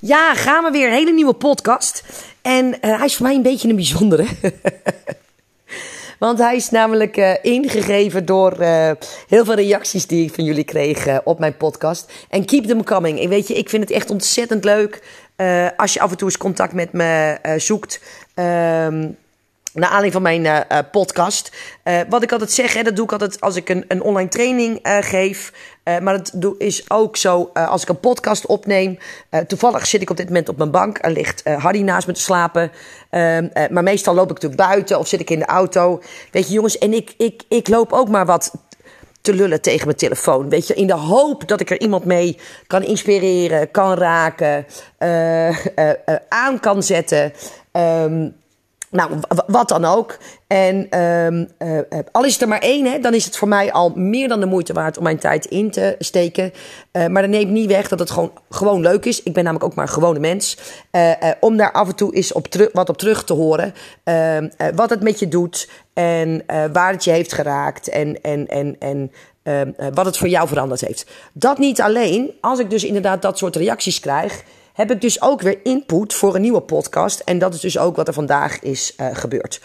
Ja, gaan we weer. Een hele nieuwe podcast. En hij is voor mij een beetje een bijzondere. Want hij is namelijk ingegeven door heel veel reacties die ik van jullie kreeg op mijn podcast. En keep them coming. En weet je, ik vind het echt ontzettend leuk als je af en toe eens contact met me zoekt. Naar aanleiding van mijn podcast. Wat ik altijd zeg, dat doe ik altijd als ik een online training geef. Maar dat is ook zo als ik een podcast opneem. Toevallig zit ik op dit moment op mijn bank. Er ligt Harry naast me te slapen. Maar meestal loop ik natuurlijk buiten of zit ik in de auto. Weet je jongens, en ik loop ook maar wat te lullen tegen mijn telefoon. Weet je, in de hoop dat ik er iemand mee kan inspireren, kan raken, aan kan zetten. Nou, wat dan ook. En al is het er maar één, dan is het voor mij al meer dan de moeite waard om mijn tijd in te steken. Maar dat neemt niet weg dat het gewoon leuk is. Ik ben namelijk ook maar een gewone mens. Om daar af en toe eens wat op terug te horen. Wat het met je doet en waar het je heeft geraakt en wat het voor jou veranderd heeft. Dat niet alleen. Als ik dus inderdaad dat soort reacties krijg, heb ik dus ook weer input voor een nieuwe podcast. En dat is dus ook wat er vandaag is gebeurd.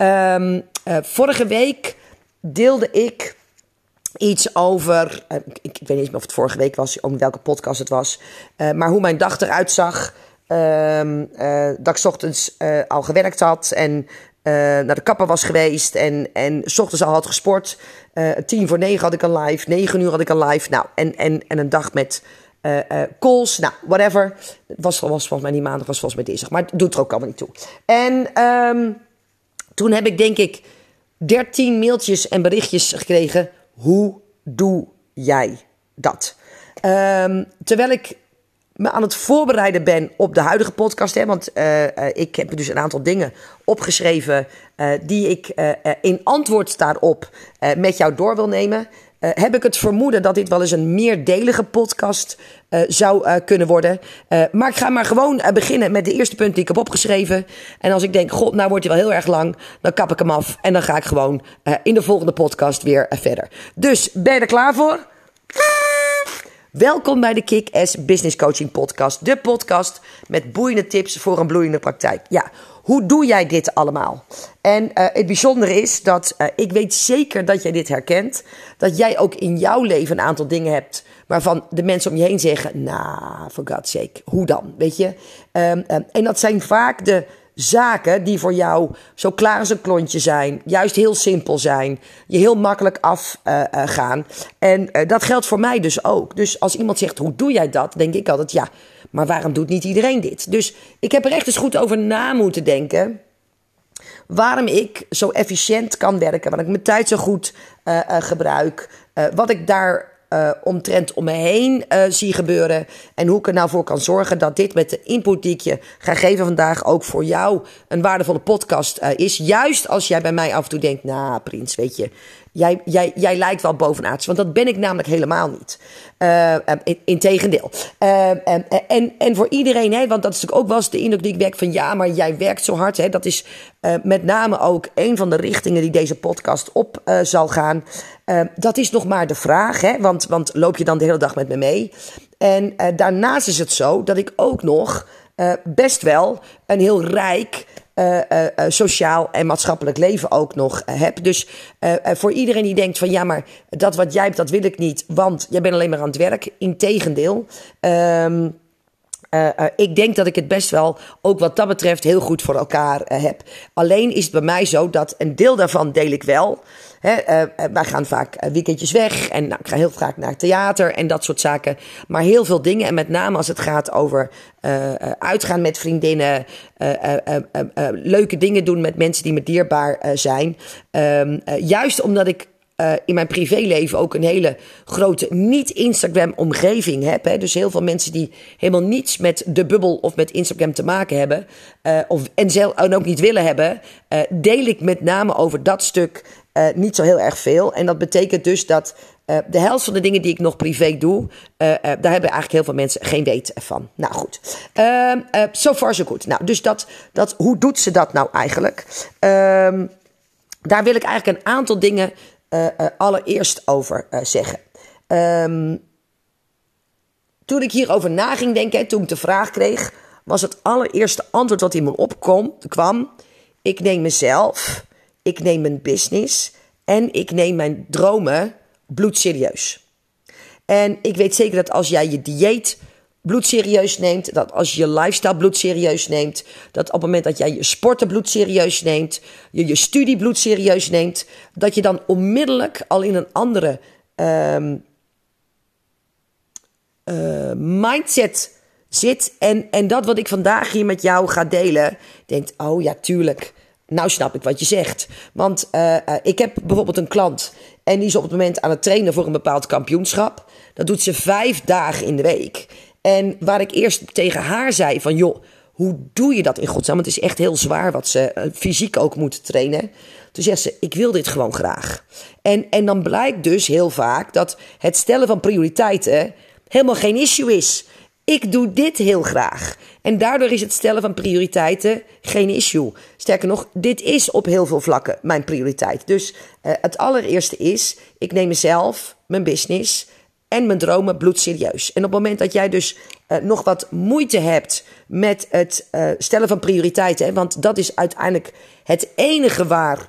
Vorige week deelde ik iets over, ik weet niet eens meer of het vorige week was, om welke podcast het was. Maar hoe mijn dag eruit zag. Dat ik 's ochtends al gewerkt had en naar de kapper was geweest. En 's ochtends al had gesport. 8:50 had ik een live, 9 uur had ik een live. Nou, en een dag met calls, nou, whatever. Het was volgens mij niet maandag, was volgens mij dinsdag. Maar het doet er ook allemaal niet toe. En toen heb ik denk ik 13 mailtjes en berichtjes gekregen. Hoe doe jij dat? Terwijl ik me aan het voorbereiden ben op de huidige podcast. Want ik heb dus een aantal dingen opgeschreven die ik in antwoord daarop met jou door wil nemen. Heb ik het vermoeden dat dit wel eens een meerdelige podcast zou kunnen worden. Maar ik ga maar gewoon beginnen met de eerste punt die ik heb opgeschreven. En als ik denk, god, nou wordt hij wel heel erg lang, dan kap ik hem af. En dan ga ik gewoon in de volgende podcast weer verder. Dus, ben je er klaar voor? Welkom bij de Kick-Ass Business Coaching Podcast. De podcast met boeiende tips voor een bloeiende praktijk. Ja, hoe doe jij dit allemaal? En het bijzondere is dat ik weet zeker dat jij dit herkent. Dat jij ook in jouw leven een aantal dingen hebt waarvan de mensen om je heen zeggen, nou, for God's sake, hoe dan? Weet je? En dat zijn vaak de zaken die voor jou zo klaar als een klontje zijn. Juist heel simpel zijn. Je heel makkelijk afgaan. En dat geldt voor mij dus ook. Dus als iemand zegt, hoe doe jij dat? Denk ik altijd, ja, maar waarom doet niet iedereen dit? Dus ik heb er echt eens goed over na moeten denken. Waarom ik zo efficiënt kan werken. Waarom ik mijn tijd zo goed gebruik. Wat ik daar omtrent om me heen zie gebeuren. En hoe ik er nou voor kan zorgen dat dit met de input die ik je ga geven vandaag ook voor jou een waardevolle podcast is. Juist als jij bij mij af en toe denkt, nou Prins, weet je, jij lijkt wel bovenaards. Want dat ben ik namelijk helemaal niet. Integendeel. En voor iedereen, want dat is natuurlijk ook wel eens de indruk die ik werk van, ja, maar jij werkt zo hard. Dat is met name ook een van de richtingen die deze podcast op zal gaan. Dat is nog maar de vraag, want loop je dan de hele dag met me mee? En daarnaast is het zo dat ik ook nog best wel een heel rijk sociaal en maatschappelijk leven ook nog heb. Dus voor iedereen die denkt van, ja, maar dat wat jij hebt, dat wil ik niet, want jij bent alleen maar aan het werk. Integendeel. Ik denk dat ik het best wel, ook wat dat betreft, heel goed voor elkaar heb. Alleen is het bij mij zo dat een deel daarvan deel ik wel. Wij gaan vaak weekendjes weg en ik ga heel vaak naar het theater en dat soort zaken. Maar heel veel dingen, en met name als het gaat over uitgaan met vriendinnen, leuke dingen doen met mensen die me dierbaar zijn. Juist omdat ik in mijn privéleven ook een hele grote niet-Instagram-omgeving heb. Dus heel veel mensen die helemaal niets met de bubbel of met Instagram te maken hebben. En ook niet willen hebben. Deel ik met name over dat stuk niet zo heel erg veel. En dat betekent dus dat de helft van de dingen die ik nog privé doe, daar hebben eigenlijk heel veel mensen geen weet van. Nou goed, so far so good. Nou, dus hoe doet ze dat nou eigenlijk? Daar wil ik eigenlijk een aantal dingen allereerst over zeggen. toen ik hierover na ging denken, toen ik de vraag kreeg, was het allereerste antwoord wat in me kwam: ik neem mezelf, ik neem mijn business en ik neem mijn dromen bloedserieus. En ik weet zeker dat als jij je dieet bloedserieus neemt, dat als je je lifestyle bloedserieus neemt, dat op het moment dat jij je sporten bloedserieus neemt, je studie bloedserieus neemt, dat je dan onmiddellijk al in een andere mindset zit. En dat wat ik vandaag hier met jou ga delen, denkt, oh ja, tuurlijk. Nou snap ik wat je zegt. Want ik heb bijvoorbeeld een klant en die is op het moment aan het trainen voor een bepaald kampioenschap. Dat doet ze 5 dagen in de week. En waar ik eerst tegen haar zei van, joh, hoe doe je dat in godsnaam? Want het is echt heel zwaar wat ze fysiek ook moet trainen. Toen zegt ze, ik wil dit gewoon graag. En dan blijkt dus heel vaak dat het stellen van prioriteiten helemaal geen issue is. Ik doe dit heel graag. En daardoor is het stellen van prioriteiten geen issue. Sterker nog, dit is op heel veel vlakken mijn prioriteit. Dus het allereerste is, ik neem mezelf, mijn business en mijn dromen bloedserieus. En op het moment dat jij dus nog wat moeite hebt met het stellen van prioriteiten, hè, want dat is uiteindelijk het enige waar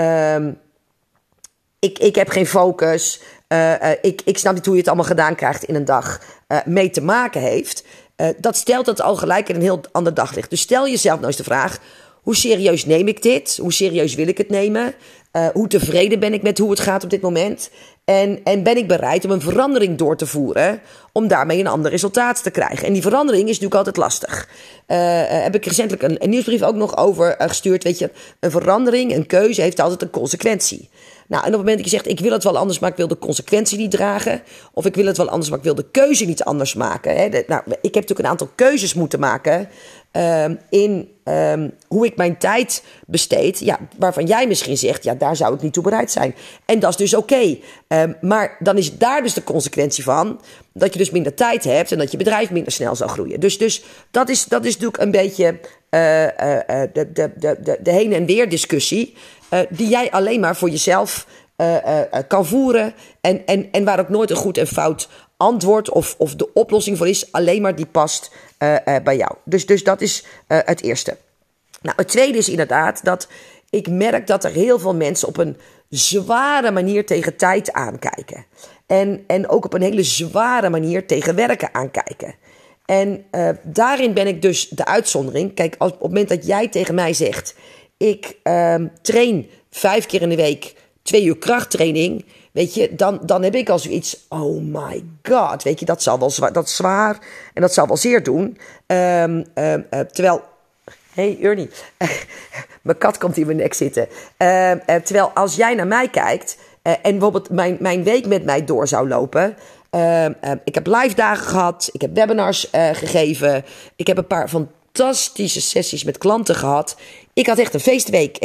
ik heb geen focus, ik snap niet hoe je het allemaal gedaan krijgt in een dag, mee te maken heeft. Dat stelt het al gelijk in een heel ander daglicht. Dus stel jezelf nou eens de vraag, hoe serieus neem ik dit? Hoe serieus wil ik het nemen? Hoe tevreden ben ik met hoe het gaat op dit moment? En ben ik bereid om een verandering door te voeren om daarmee een ander resultaat te krijgen? En die verandering is natuurlijk altijd lastig. Heb ik recentelijk een nieuwsbrief ook nog over gestuurd. Weet je, een verandering, een keuze heeft altijd een consequentie. Nou, en op het moment dat je zegt, ik wil het wel anders, maar ik wil de consequentie niet dragen. Of ik wil het wel anders, maar ik wil de keuze niet anders maken. Hè. Ik heb natuurlijk een aantal keuzes moeten maken in hoe ik mijn tijd besteed. Ja, waarvan jij misschien zegt, ja, daar zou ik niet toe bereid zijn. En dat is dus oké. Maar dan is daar dus de consequentie van dat je dus minder tijd hebt en dat je bedrijf minder snel zal groeien. Dus dat is natuurlijk een beetje de heen en weer discussie die jij alleen maar voor jezelf kan voeren en waar ook nooit een goed en fout antwoord of de oplossing voor is, alleen maar die past bij jou. Dus dat is het eerste. Nou, het tweede is inderdaad dat ik merk dat er heel veel mensen op een zware manier tegen tijd aankijken. En ook op een hele zware manier tegen werken aankijken. En daarin ben ik dus de uitzondering. Kijk, op het moment dat jij tegen mij zegt, ik train 5 keer in de week 2 uur krachttraining, weet je, dan heb ik al zoiets, oh my god, weet je, dat zal wel zwaar en dat zal wel zeer doen. Terwijl, hey Ernie, mijn kat komt in mijn nek zitten. Terwijl als jij naar mij kijkt en bijvoorbeeld mijn week met mij door zou lopen, ik heb live dagen gehad, ik heb webinars gegeven, ik heb een paar fantastische sessies met klanten gehad. Ik had echt een feestweek.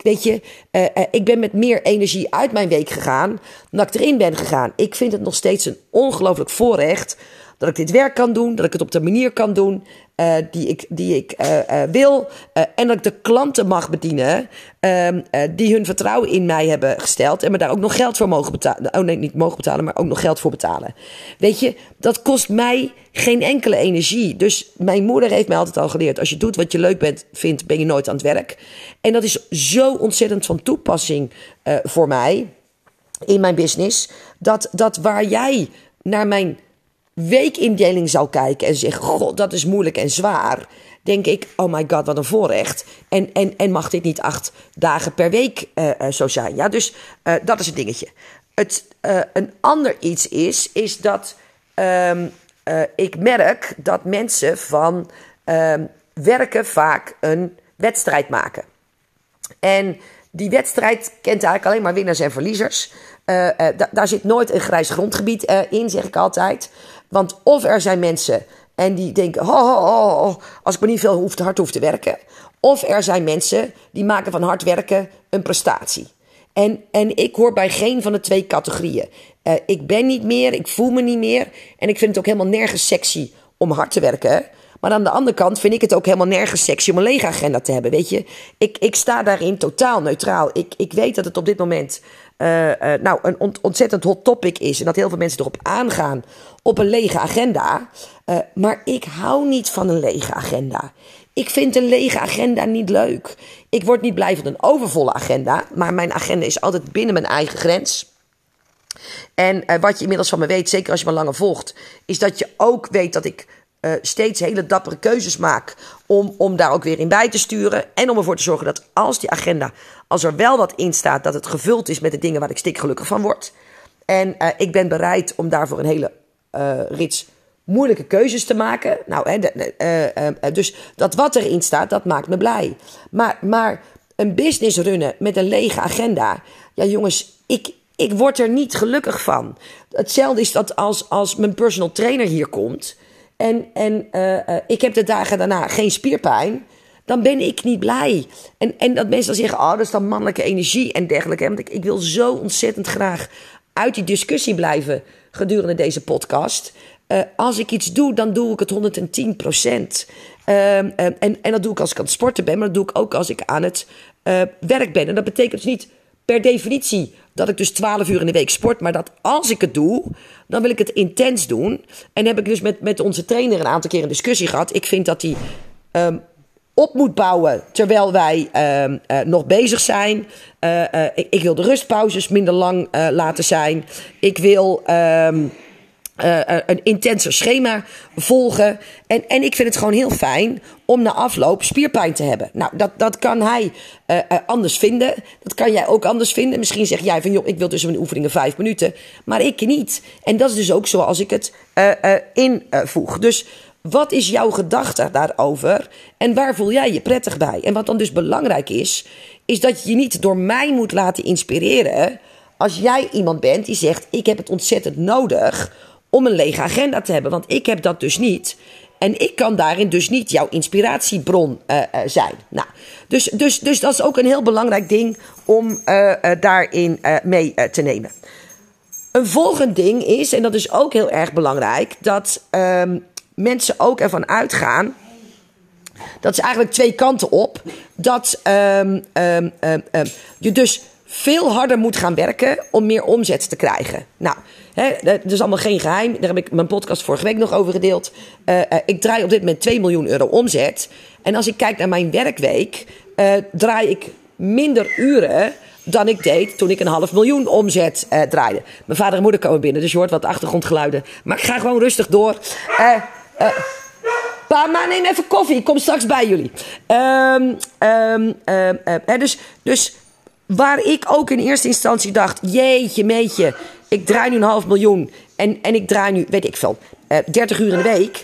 Ik ben met meer energie uit mijn week gegaan dan ik erin ben gegaan. Ik vind het nog steeds een ongelooflijk voorrecht dat ik dit werk kan doen, dat ik het op de manier kan doen die ik wil. En dat ik de klanten mag bedienen die hun vertrouwen in mij hebben gesteld en me daar ook nog geld voor mogen betalen. Oh nee, niet mogen betalen, maar ook nog geld voor betalen. Weet je, dat kost mij geen enkele energie. Dus mijn moeder heeft mij altijd al geleerd, als je doet wat je leuk vindt, ben je nooit aan het werk. En dat is zo ontzettend van toepassing voor mij in mijn business, dat waar jij naar mijn weekindeling zou kijken en zeggen, god, dat is moeilijk en zwaar, denk ik, oh my god, wat een voorrecht. En mag dit niet 8 dagen per week zo zijn? Ja, dus dat is een dingetje. Een ander iets is dat ik merk dat mensen van werken vaak een wedstrijd maken. En die wedstrijd kent eigenlijk alleen maar winnaars en verliezers. Daar zit nooit een grijs grondgebied in, zeg ik altijd. Want of er zijn mensen en die denken, als ik maar niet veel hard hoef te werken. Of er zijn mensen die maken van hard werken een prestatie. En ik hoor bij geen van de 2 categorieën. Ik ben niet meer, ik voel me niet meer. En ik vind het ook helemaal nergens sexy om hard te werken. Maar aan de andere kant vind ik het ook helemaal nergens sexy om een lege agenda te hebben. Weet je, ik sta daarin totaal neutraal. Ik weet dat het op dit moment een ontzettend hot topic is. En dat heel veel mensen erop aangaan op een lege agenda. Maar ik hou niet van een lege agenda. Ik vind een lege agenda niet leuk. Ik word niet blij van een overvolle agenda. Maar mijn agenda is altijd binnen mijn eigen grens. En wat je inmiddels van me weet, zeker als je me langer volgt, is dat je ook weet dat ik steeds hele dappere keuzes maak om daar ook weer in bij te sturen. En om ervoor te zorgen dat als die agenda, als er wel wat in staat, dat het gevuld is met de dingen waar ik stikgelukkig van word. En ik ben bereid om daarvoor een hele rits moeilijke keuzes te maken. Nou, dus dat wat erin staat, dat maakt me blij. Maar een business runnen met een lege agenda, ja jongens, ik word er niet gelukkig van. Hetzelfde is dat als mijn personal trainer hier komt en ik heb de dagen daarna geen spierpijn, dan ben ik niet blij. En dat mensen dan zeggen, dat is dan mannelijke energie en dergelijke. Want ik wil zo ontzettend graag uit die discussie blijven gedurende deze podcast. Als ik iets doe, dan doe ik het 110%. En dat doe ik als ik aan het sporten ben, maar dat doe ik ook als ik aan het werk ben. En dat betekent dus niet per definitie dat ik dus 12 uur in de week sport, maar dat als ik het doe, dan wil ik het intens doen. En heb ik dus met onze trainer een aantal keer een discussie gehad. Ik vind dat hij op moet bouwen terwijl wij nog bezig zijn. Ik wil de rustpauzes minder lang laten zijn. Ik wil een intenser schema volgen. En ik vind het gewoon heel fijn om na afloop spierpijn te hebben. Nou, dat kan hij anders vinden. Dat kan jij ook anders vinden. Misschien zeg jij van, joh, ik wil tussen mijn oefeningen 5 minuten. Maar ik niet. En dat is dus ook zoals ik het invoeg. Dus wat is jouw gedachte daarover? En waar voel jij je prettig bij? En wat dan dus belangrijk is dat je je niet door mij moet laten inspireren. Als jij iemand bent die zegt, ik heb het ontzettend nodig om een lege agenda te hebben. Want ik heb dat dus niet. En ik kan daarin dus niet jouw inspiratiebron zijn. Nou, dus dat is ook een heel belangrijk ding om daarin mee te nemen. Een volgend ding is, en dat is ook heel erg belangrijk, dat mensen ook ervan uitgaan. Dat is eigenlijk twee kanten op. Dat je dus veel harder moet gaan werken om meer omzet te krijgen. Nou, dat is allemaal geen geheim. Daar heb ik mijn podcast vorige week nog over gedeeld. Ik draai op dit moment 2 miljoen euro omzet. En als ik kijk naar mijn werkweek, draai ik minder uren dan ik deed toen ik 500.000 omzet draaide. Mijn vader en moeder komen binnen, dus je hoort wat achtergrondgeluiden. Maar ik ga gewoon rustig door. Pa, maar neem even koffie. Ik kom straks bij jullie. Dus waar ik ook in eerste instantie dacht, jeetje meetje, ik draai nu 500.000 en ik draai nu, weet ik veel, 30 uur in de week.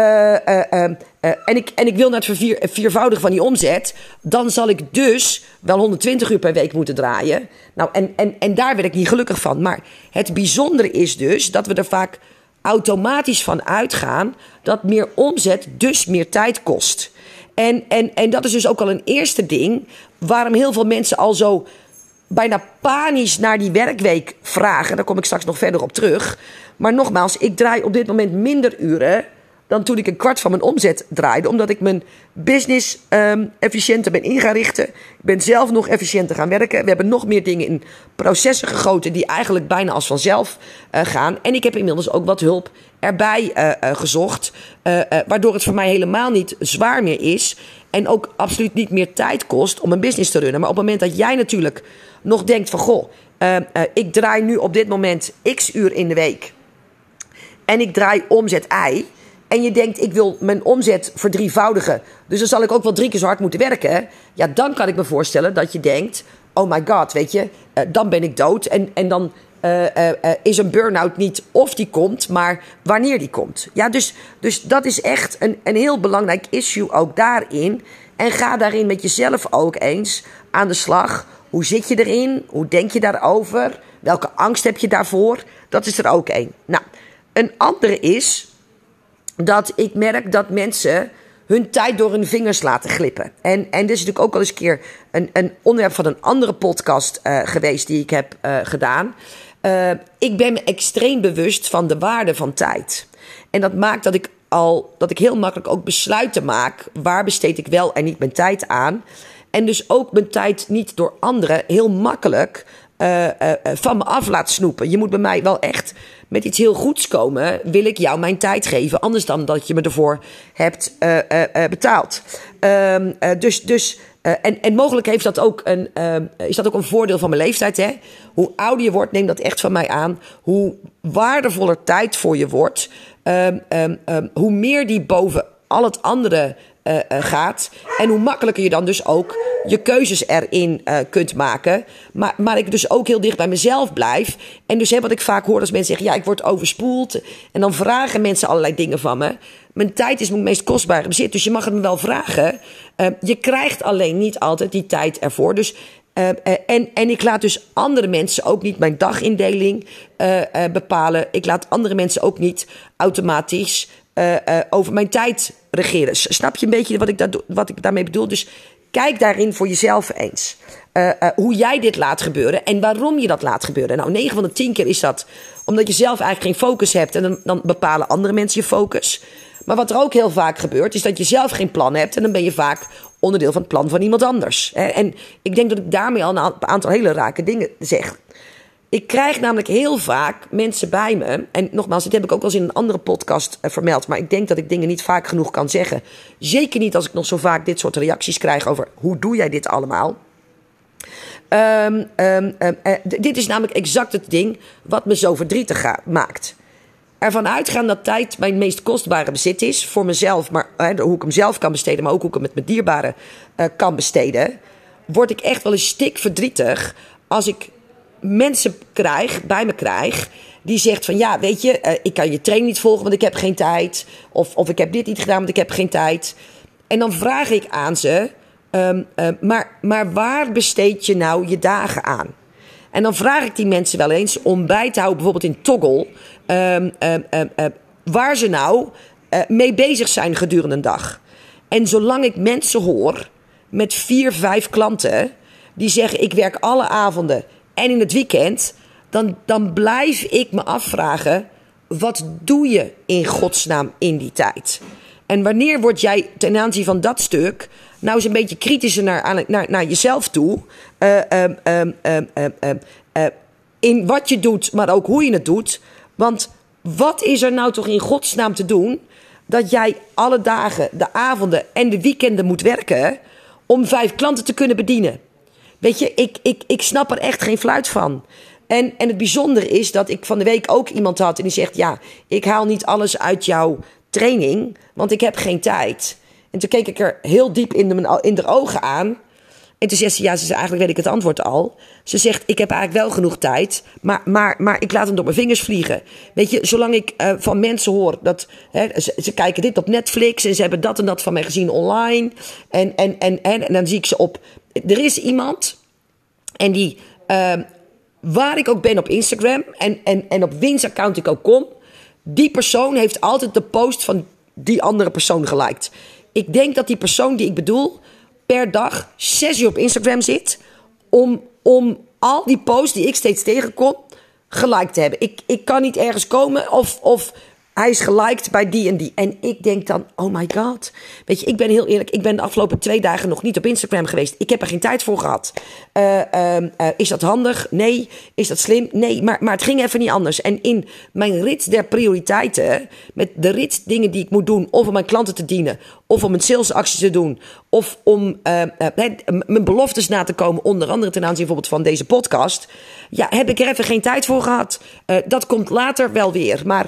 En ik wil naar het viervoudige van die omzet. Dan zal ik dus wel 120 uur per week moeten draaien. Nou, en daar werd ik niet gelukkig van. Maar het bijzondere is dus dat we er vaak automatisch van uitgaan dat meer omzet dus meer tijd kost. En dat is dus ook al een eerste ding waarom heel veel mensen al zo bijna panisch naar die werkweek vragen. Daar kom ik straks nog verder op terug. Maar nogmaals, ik draai op dit moment minder uren dan toen ik een kwart van mijn omzet draaide. Omdat ik mijn business efficiënter ben in gaan richten. Ik ben zelf nog efficiënter gaan werken. We hebben nog meer dingen in processen gegoten die eigenlijk bijna als vanzelf gaan. En ik heb inmiddels ook wat hulp erbij gezocht. Waardoor het voor mij helemaal niet zwaar meer is. En ook absoluut niet meer tijd kost om een business te runnen. Maar op het moment dat jij natuurlijk nog denkt van, goh, ik draai nu op dit moment x uur in de week. En ik draai omzet Y. En je denkt, ik wil mijn omzet verdrievoudigen. Dus dan zal ik ook wel 3 keer zo hard moeten werken. Ja, dan kan ik me voorstellen dat je denkt, oh my god, weet je, dan ben ik dood. En dan is een burn-out niet of die komt, maar wanneer die komt. Ja, dus dat is echt een heel belangrijk issue ook daarin. En ga daarin met jezelf ook eens aan de slag. Hoe zit je erin? Hoe denk je daarover? Welke angst heb je daarvoor? Dat is er ook één. Nou, een andere is dat ik merk dat mensen hun tijd door hun vingers laten glippen. En dit is natuurlijk ook al eens een keer een onderwerp van een andere podcast geweest die ik heb gedaan. Ik ben me extreem bewust van de waarde van tijd. En dat maakt dat ik heel makkelijk ook besluiten maak. Waar besteed ik wel en niet mijn tijd aan. En dus ook mijn tijd niet door anderen heel makkelijk van me af laat snoepen. Je moet bij mij wel echt met iets heel goeds komen. Wil ik jou mijn tijd geven. Anders dan dat je me ervoor hebt betaald. En mogelijk heeft dat ook is dat ook een voordeel van mijn leeftijd. Hè? Hoe ouder je wordt, neem dat echt van mij aan. Hoe waardevoller tijd voor je wordt. Hoe meer die boven al het andere gaat. En hoe makkelijker je dan dus ook je keuzes erin kunt maken. Maar ik dus ook heel dicht bij mezelf blijf. En dus wat ik vaak hoor als mensen zeggen... ja, ik word overspoeld. En dan vragen mensen allerlei dingen van me. Mijn tijd is mijn meest kostbare bezit. Dus je mag het me wel vragen. Je krijgt alleen niet altijd die tijd ervoor. Dus... En ik laat dus andere mensen ook niet mijn dagindeling bepalen. Ik laat andere mensen ook niet automatisch over mijn tijd regeren. Snap je een beetje wat ik daarmee bedoel? Dus kijk daarin voor jezelf eens. Hoe jij dit laat gebeuren en waarom je dat laat gebeuren. Nou, 9 van de 10 keer is dat omdat je zelf eigenlijk geen focus hebt. En dan bepalen andere mensen je focus. Maar wat er ook heel vaak gebeurt, is dat je zelf geen plan hebt. En dan ben je vaak onderdeel van het plan van iemand anders. En ik denk dat ik daarmee al een aantal hele rake dingen zeg. Ik krijg namelijk heel vaak mensen bij me. En nogmaals, dit heb ik ook wel eens in een andere podcast vermeld. Maar ik denk dat ik dingen niet vaak genoeg kan zeggen. Zeker niet als ik nog zo vaak dit soort reacties krijg over hoe doe jij dit allemaal. Dit is namelijk exact het ding wat me zo verdrietig maakt. Ervan uitgaan dat tijd mijn meest kostbare bezit is. Voor mezelf, maar hoe ik hem zelf kan besteden. Maar ook hoe ik hem met mijn dierbaren kan besteden. Word ik echt wel een stik verdrietig als ik mensen bij me krijg die zegt van ja, weet je, ik kan je training niet volgen, want ik heb geen tijd. Of ik heb dit niet gedaan, want ik heb geen tijd. En dan vraag ik aan ze, maar waar besteed je nou je dagen aan? En dan vraag ik die mensen wel eens om bij te houden, bijvoorbeeld in Toggle, waar ze nou mee bezig zijn gedurende een dag. En zolang ik mensen hoor met 4, 5 klanten die zeggen ik werk alle avonden en in het weekend, dan blijf ik me afvragen, wat doe je in godsnaam in die tijd? En wanneer word jij ten aanzien van dat stuk nou eens een beetje kritischer naar jezelf toe? In wat je doet, maar ook hoe je het doet. Want wat is er nou toch in godsnaam te doen dat jij alle dagen, de avonden en de weekenden moet werken om 5 klanten te kunnen bedienen? Weet je, ik snap er echt geen fluit van. En het bijzondere is dat ik van de week ook iemand had en die zegt, ja, ik haal niet alles uit jouw training, want ik heb geen tijd. En toen keek ik er heel diep in de ogen aan. En toen zegt ze, ja, eigenlijk weet ik het antwoord al. Ze zegt, ik heb eigenlijk wel genoeg tijd, maar ik laat hem door mijn vingers vliegen. Weet je, zolang ik van mensen hoor dat ze kijken dit op Netflix en ze hebben dat en dat van mij gezien online. En dan zie ik ze op. Er is iemand en die, waar ik ook ben op Instagram en op wiens account ik ook kom, die persoon heeft altijd de post van die andere persoon geliked. Ik denk dat die persoon die ik bedoel per dag 6 uur op Instagram zit om al die posts die ik steeds tegenkom geliked te hebben. Ik kan niet ergens komen of hij is geliked bij die en die. En ik denk dan, oh my god. Weet je, ik ben heel eerlijk. Ik ben de afgelopen 2 dagen nog niet op Instagram geweest. Ik heb er geen tijd voor gehad. Is dat handig? Nee. Is dat slim? Nee. Maar het ging even niet anders. En in mijn rit der prioriteiten, met de rit dingen die ik moet doen, of om mijn klanten te dienen, of om een salesactie te doen, of om mijn beloftes na te komen, onder andere ten aanzien bijvoorbeeld van deze podcast, ja, heb ik er even geen tijd voor gehad. Dat komt later wel weer. Maar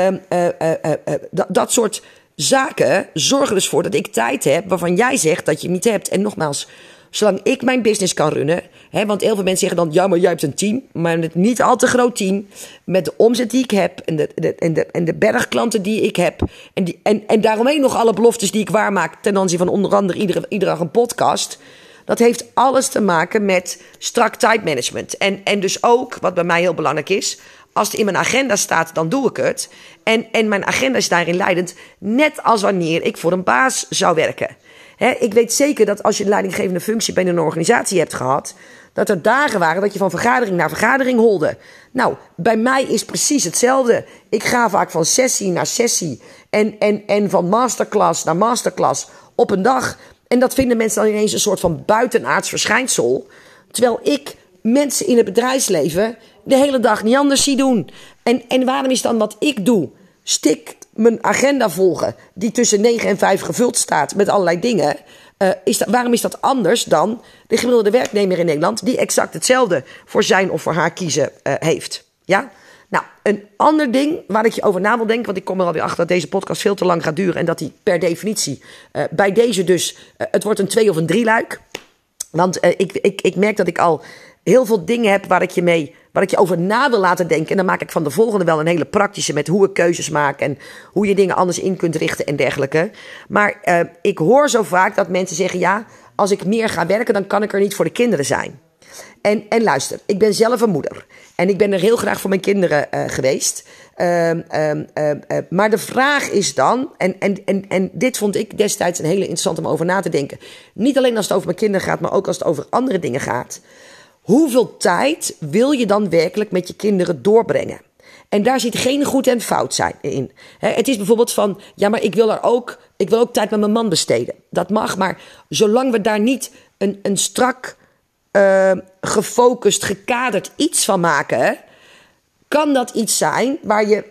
dat soort zaken zorgen dus voor dat ik tijd heb waarvan jij zegt dat je hem niet hebt. En nogmaals, zolang ik mijn business kan runnen, want heel veel mensen zeggen dan, ja, maar jij hebt een team, maar een niet al te groot team, met de omzet die ik heb en de berg klanten die ik heb en daaromheen nog alle beloftes die ik waarmaak ten aanzien van onder andere iedere dag een podcast. Dat heeft alles te maken met strak tijdmanagement. En dus ook, wat bij mij heel belangrijk is, als het in mijn agenda staat, dan doe ik het. En mijn agenda is daarin leidend, net als wanneer ik voor een baas zou werken. Ik weet zeker dat als je een leidinggevende functie binnen een organisatie hebt gehad, dat er dagen waren dat je van vergadering naar vergadering holde. Nou, bij mij is precies hetzelfde. Ik ga vaak van sessie naar sessie en van masterclass naar masterclass op een dag. En dat vinden mensen dan ineens een soort van buitenaards verschijnsel. Terwijl ik mensen in het bedrijfsleven de hele dag niet anders zie doen. En waarom is dan wat ik doe, stikt mijn agenda volgen, die tussen 9 en 5 gevuld staat met allerlei dingen. Waarom is dat anders dan de gemiddelde werknemer in Nederland, die exact hetzelfde voor zijn of voor haar kiezen heeft? Ja? Nou, een ander ding waar ik je over na wil denken, want ik kom er alweer achter dat deze podcast veel te lang gaat duren en dat die per definitie bij deze dus, het wordt een 2 of een 3 luik. Want ik merk dat ik al heel veel dingen heb waar ik je over na wil laten denken. En dan maak ik van de volgende wel een hele praktische met hoe ik keuzes maak en hoe je dingen anders in kunt richten en dergelijke. Maar ik hoor zo vaak dat mensen zeggen, ja, als ik meer ga werken, dan kan ik er niet voor de kinderen zijn. En luister, ik ben zelf een moeder. En ik ben er heel graag voor mijn kinderen geweest. Maar de vraag is dan, en dit vond ik destijds een hele interessante om over na te denken. Niet alleen als het over mijn kinderen gaat, maar ook als het over andere dingen gaat. Hoeveel tijd wil je dan werkelijk met je kinderen doorbrengen? En daar zit geen goed en fout zijn in. Het is bijvoorbeeld van, ja, maar ik wil ook tijd met mijn man besteden. Dat mag, maar zolang we daar niet een strak, gefocust, gekaderd iets van maken, kan dat iets zijn waar je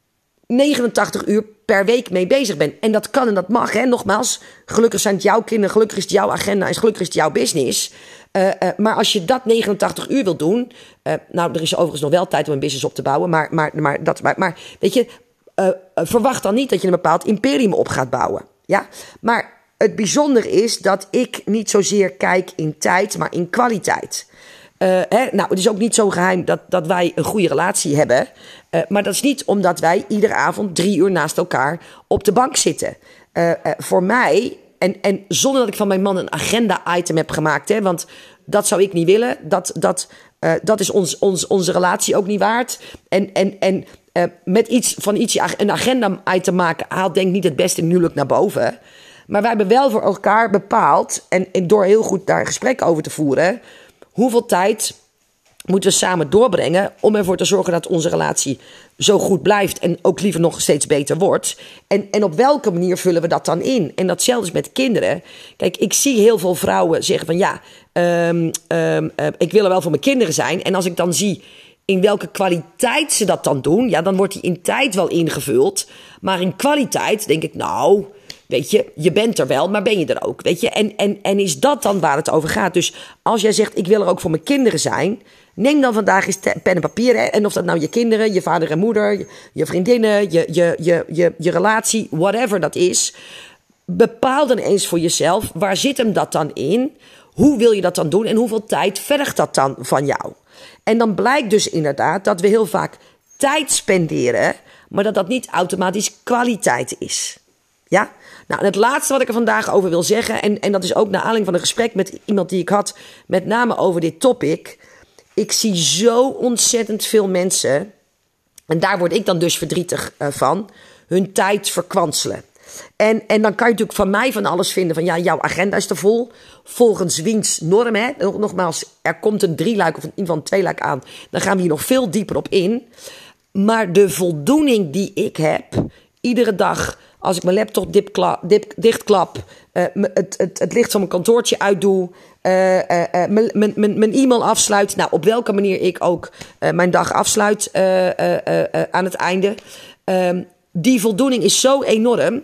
89 uur per week mee bezig bent. En dat kan en dat mag. Nogmaals, gelukkig zijn het jouw kinderen, gelukkig is het jouw agenda en gelukkig is het jouw business. Maar als je dat 89 uur wilt doen, nou, er is overigens nog wel tijd om een business op te bouwen, maar weet je, verwacht dan niet dat je een bepaald imperium op gaat bouwen. Ja? Maar het bijzondere is dat ik niet zozeer kijk in tijd, maar in kwaliteit. Nou, het is ook niet zo geheim dat wij een goede relatie hebben. Maar dat is niet omdat wij iedere avond 3 uur naast elkaar op de bank zitten. Voor mij, en zonder dat ik van mijn man een agenda-item heb gemaakt, want dat zou ik niet willen. Dat is onze relatie ook niet waard. En met een agenda-item maken haalt denk ik niet het beste in huwelijk naar boven. Maar wij hebben wel voor elkaar bepaald, en door heel goed daar gesprek over te voeren, hoeveel tijd moeten we samen doorbrengen om ervoor te zorgen dat onze relatie zo goed blijft en ook liever nog steeds beter wordt. En op welke manier vullen we dat dan in? En datzelfde is met kinderen. Kijk, ik zie heel veel vrouwen zeggen van ja, ik wil er wel voor mijn kinderen zijn. En als ik dan zie in welke kwaliteit ze dat dan doen, ja, dan wordt die in tijd wel ingevuld. Maar in kwaliteit denk ik, nou, weet je, je bent er wel, maar ben je er ook? Weet je, en is dat dan waar het over gaat? Dus als jij zegt, ik wil er ook voor mijn kinderen zijn, neem dan vandaag eens pen en papier. En of dat nou je kinderen, je vader en moeder, je vriendinnen, je relatie, whatever dat is. Bepaal dan eens voor jezelf, waar zit hem dat dan in? Hoe wil je dat dan doen? En hoeveel tijd vergt dat dan van jou? En dan blijkt dus inderdaad dat we heel vaak tijd spenderen, maar dat dat niet automatisch kwaliteit is. Ja? Nou, en het laatste wat ik er vandaag over wil zeggen, en dat is ook naar aanleiding van een gesprek met iemand die ik had, met name over dit topic. Ik zie zo ontzettend veel mensen, en daar word ik dan dus verdrietig van, hun tijd verkwanselen. En dan kan je natuurlijk van mij van alles vinden. Van ja, jouw agenda is te vol. Volgens wiens norm, hè. Nogmaals, er komt een 3-luik of in ieder geval een 2-luik aan. Dan gaan we hier nog veel dieper op in. Maar de voldoening die ik heb, iedere dag als ik mijn laptop dichtklap, het licht van mijn kantoortje uitdoe, mijn e-mail afsluit. Nou, op welke manier ik ook mijn dag afsluit aan het einde. Die voldoening is zo enorm.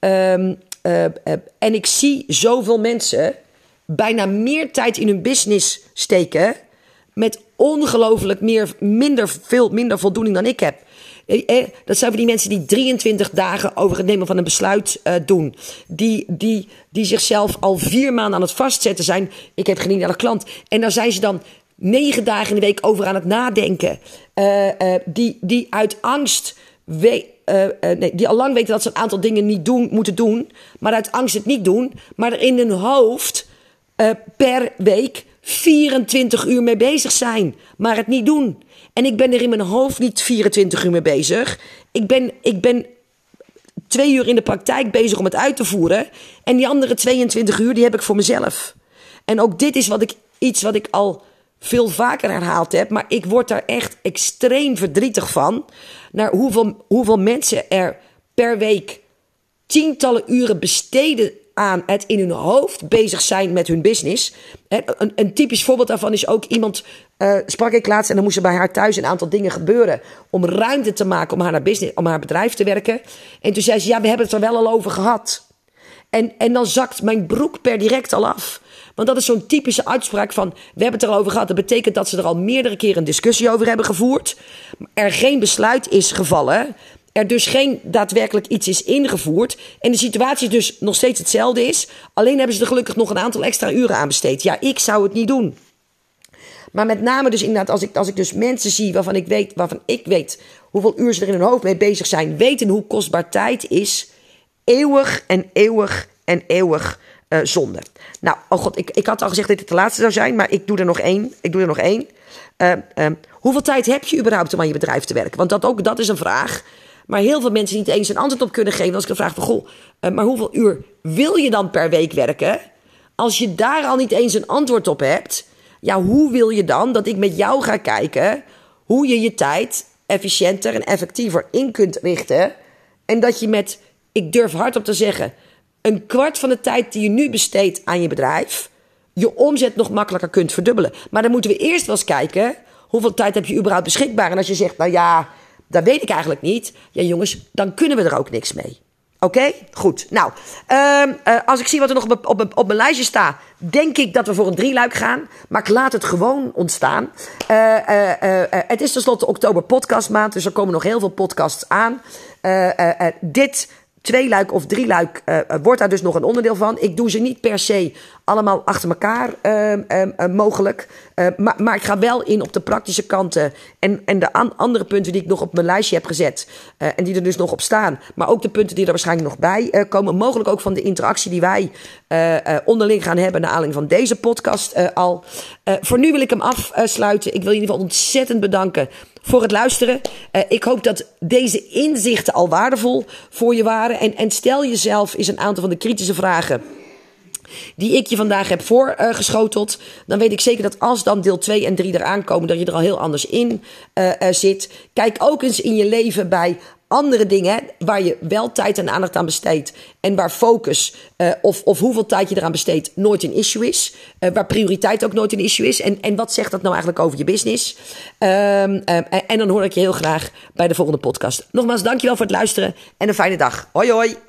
En ik zie zoveel mensen bijna meer tijd in hun business steken met ongelooflijk veel minder voldoening dan ik heb. Dat zijn voor die mensen die 23 dagen over het nemen van een besluit doen. Die zichzelf al 4 maanden aan het vastzetten zijn. Ik heb geen ideale klant. En daar zijn ze dan 9 dagen in de week over aan het nadenken. Die uit angst die al lang weten dat ze een aantal dingen niet moeten doen, maar uit angst het niet doen, maar er in hun hoofd per week 24 uur mee bezig zijn, maar het niet doen. En ik ben er in mijn hoofd niet 24 uur mee bezig. Ik ben 2 uur in de praktijk bezig om het uit te voeren, en die andere 22 uur die heb ik voor mezelf. En ook dit is iets wat ik al veel vaker herhaald heb, maar ik word daar echt extreem verdrietig van, naar hoeveel mensen er per week tientallen uren besteden aan het in hun hoofd bezig zijn met hun business. Een typisch voorbeeld daarvan is ook iemand, sprak ik laatst en dan moesten bij haar thuis een aantal dingen gebeuren om ruimte te maken om haar bedrijf te werken. En toen zei ze, ja, we hebben het er wel al over gehad. En dan zakt mijn broek per direct al af. Want dat is zo'n typische uitspraak van, we hebben het er al over gehad. Dat betekent dat ze er al meerdere keren een discussie over hebben gevoerd. Er geen besluit is gevallen. Er dus geen daadwerkelijk iets is ingevoerd. En de situatie dus nog steeds hetzelfde is. Alleen hebben ze er gelukkig nog een aantal extra uren aan besteed. Ja, ik zou het niet doen. Maar met name dus inderdaad, als ik dus mensen zie waarvan ik weet hoeveel uur ze er in hun hoofd mee bezig zijn. Weten hoe kostbaar tijd is. Eeuwig en eeuwig en eeuwig zonde. Nou, oh god, ik had al gezegd dat dit de laatste zou zijn. Maar ik doe er nog één. Hoeveel tijd heb je überhaupt om aan je bedrijf te werken? Want dat is een vraag. Maar heel veel mensen niet eens een antwoord op kunnen geven. Als ik dan vraag van, goh, maar hoeveel uur wil je dan per week werken? Als je daar al niet eens een antwoord op hebt. Ja, hoe wil je dan dat ik met jou ga kijken hoe je je tijd efficiënter en effectiever in kunt richten? En dat je met, ik durf hardop te zeggen, een kwart van de tijd die je nu besteedt aan je bedrijf, je omzet nog makkelijker kunt verdubbelen. Maar dan moeten we eerst wel eens kijken, hoeveel tijd heb je überhaupt beschikbaar? En als je zegt, nou ja, dat weet ik eigenlijk niet. Ja jongens, dan kunnen we er ook niks mee. Oké? Goed. Nou, als ik zie wat er nog op mijn lijstje staat, denk ik dat we voor een 3-luik gaan. Maar ik laat het gewoon ontstaan. Het is tenslotte oktober podcastmaand, dus er komen nog heel veel podcasts aan. Dit 2-luik of 3-luik wordt daar dus nog een onderdeel van. Ik doe ze niet per se allemaal achter elkaar mogelijk. Maar ik ga wel in op de praktische kanten. En de andere punten die ik nog op mijn lijstje heb gezet. En die er dus nog op staan. Maar ook de punten die er waarschijnlijk nog bij komen. Mogelijk ook van de interactie die wij onderling gaan hebben. Naar aanleiding van deze podcast al. Voor nu wil ik hem afsluiten. Ik wil je in ieder geval ontzettend bedanken voor het luisteren. Ik hoop dat deze inzichten al waardevol voor je waren. En stel jezelf eens een aantal van de kritische vragen die ik je vandaag heb voorgeschoteld. Dan weet ik zeker dat als dan deel 2 en 3 eraan komen, dat je er al heel anders in zit. Kijk ook eens in je leven bij andere dingen waar je wel tijd en aandacht aan besteedt. En waar focus of hoeveel tijd je eraan besteedt nooit een issue is. Waar prioriteit ook nooit een issue is. En wat zegt dat nou eigenlijk over je business? En dan hoor ik je heel graag bij de volgende podcast. Nogmaals, dankjewel voor het luisteren en een fijne dag. Hoi hoi!